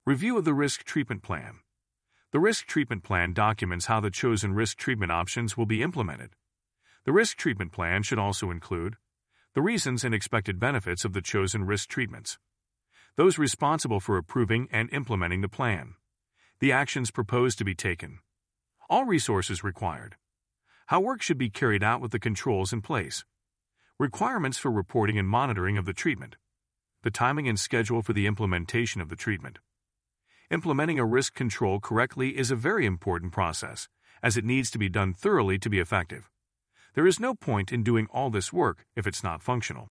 Review of the risk treatment plan. The risk treatment plan documents how the chosen risk treatment options will be implemented. The risk treatment plan should also include the reasons and expected benefits of the chosen risk treatments, those responsible for approving and implementing the plan, the actions proposed to be taken, all resources required, how work should be carried out with the controls in place, requirements for reporting and monitoring of the treatment, the timing and schedule for the implementation of the treatment. Implementing a risk control correctly is a very important process, as it needs to be done thoroughly to be effective. There is no point in doing all this work if it's not functional.